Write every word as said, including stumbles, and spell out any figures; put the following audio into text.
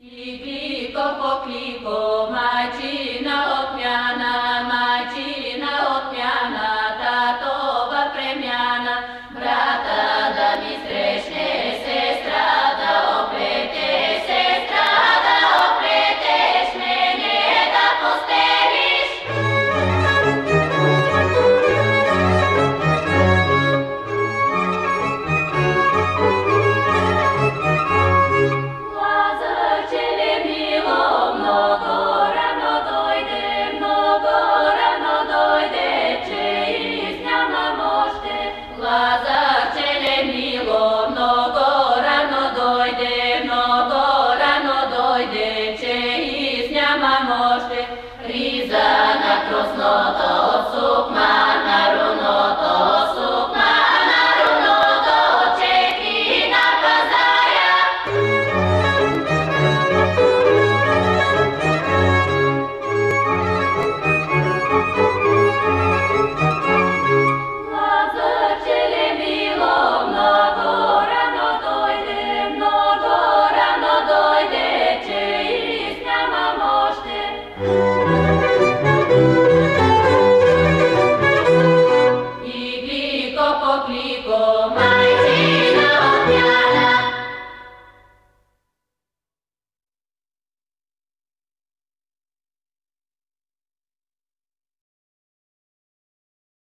Клико по клико, майчина отмяна, майчина отмяна, татова премяна, брата да ми срещне, сестра да оплете, сестра да оплетеш, мене да постелиш. Лазар, челе мило, много рано дойде, много рано дойде, че из няма може. Риза на кросното от сукма на